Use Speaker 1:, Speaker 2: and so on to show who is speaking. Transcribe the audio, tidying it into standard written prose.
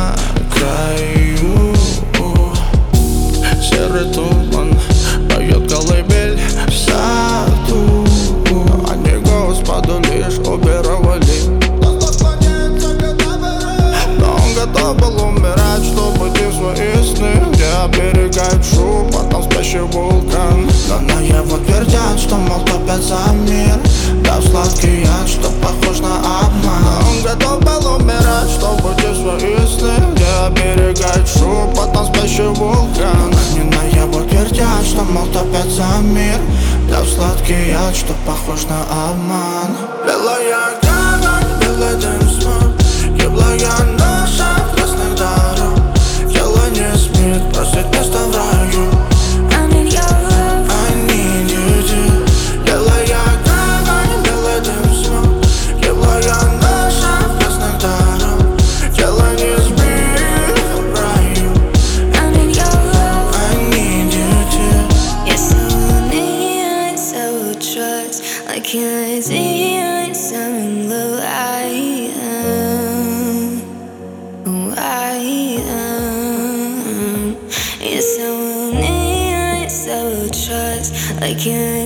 Speaker 1: на краю. Серый туман поет колыбель в саду, они Господу лишь убировали. Но он готов был умирать, чтобы идти в свои сны, где оберегает шепотом спящий вулкан. Но на его твердят, что мол топят за мир, да в сладкий яд, что похож на обман. Но он готов был умирать, чтобы идти в свои сны, где оберегает шепотом спящий вулкан. Они на его твердят, что мол топят за мир, да в сладкий яд, что похож на обман. Белая гавань, белый дым смог, гиблая наша красных дорог. Тело не смеет просить место в раю. I need you, dear. Белая гавань, белый дым смог, гиблая наша красных дорог. Тело не смеет в раю. I need you, dear.
Speaker 2: You're so near, so trust. I can't see you in some glow. I am. You're so near, so trust. I can't